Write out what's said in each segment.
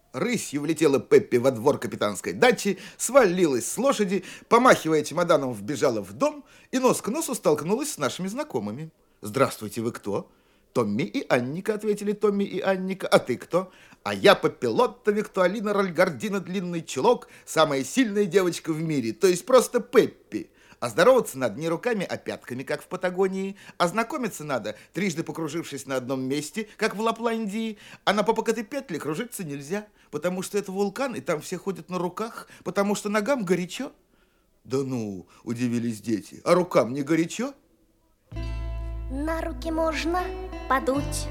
Рысью влетела Пеппи во двор капитанской дачи, свалилась с лошади, помахивая чемоданом, вбежала в дом и нос к носу столкнулась с нашими знакомыми. «Здравствуйте, вы кто?» «Томми и Анника», — ответили Томми и Анника. «А ты кто?» «А я Пеппелотта Виктуалина Рольгардина Длинный Чулок, самая сильная девочка в мире, то есть просто Пеппи». А здороваться надо не руками, а пятками, как в Патагонии. А знакомиться надо, трижды покружившись на одном месте, как в Лапландии. А на Попокатепетле кружиться нельзя, потому что это вулкан, и там все ходят на руках, потому что ногам горячо. Да ну, удивились дети, а рукам не горячо? На руки можно подуть.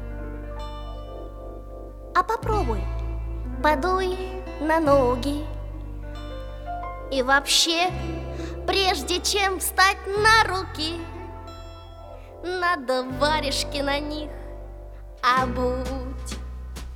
А попробуй, подуй на ноги. И вообще, прежде чем встать на руки, надо варежки на них обуть.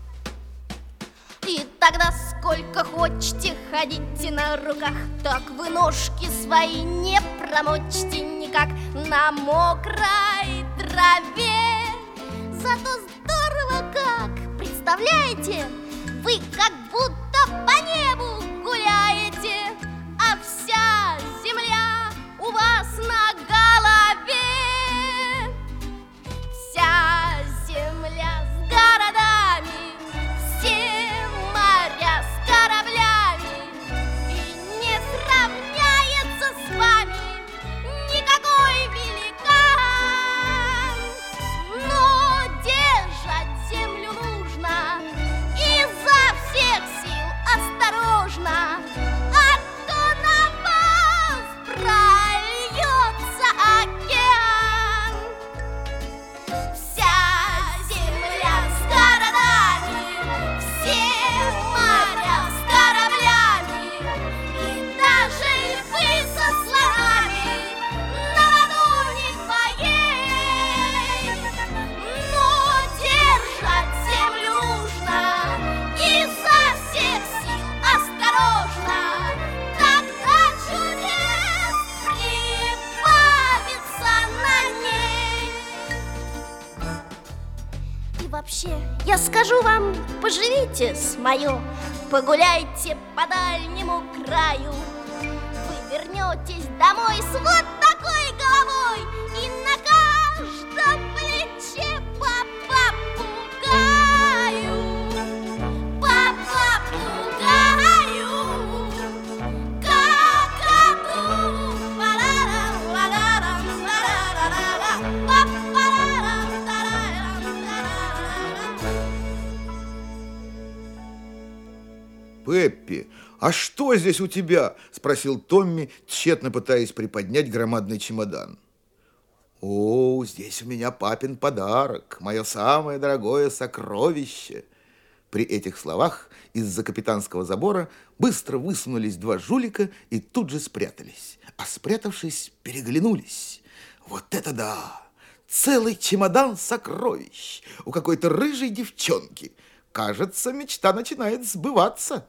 И тогда сколько хочете ходите на руках, так вы ножки свои не промочите никак на мокрой траве. Зато здорово как, представляете, вы как будто по небу гуляете, а вся земля у вас на голове. Вся земля с городами, все моря с кораблями, и не сравняется с вами никакой великан. Но держать землю нужно изо всех сил осторожно, а то на вас прольется океан. Вся земля с городами, все моря с кораблями, и даже львы со слонами на ладони твоей. Но держать землю нужно изо всех сил осторожно, тогда чудес прибавится на ней. И вообще, я скажу вам, поживите с моё, погуляйте по дальнему краю. Вы вернетесь домой с вот такой головой, и на каждом плече по попугаю. По попугаю. Какаду. Парарам, парарам, парарара. Па-парарам, тарарам, тарарара. «Пеппи, а что здесь у тебя?» – спросил Томми, тщетно пытаясь приподнять громадный чемодан. «О, здесь у меня папин подарок, мое самое дорогое сокровище». При этих словах из-за капитанского забора быстро высунулись два жулика и тут же спрятались. А спрятавшись, переглянулись. «Вот это да! Целый чемодан сокровищ у какой-то рыжей девчонки! Кажется, мечта начинает сбываться».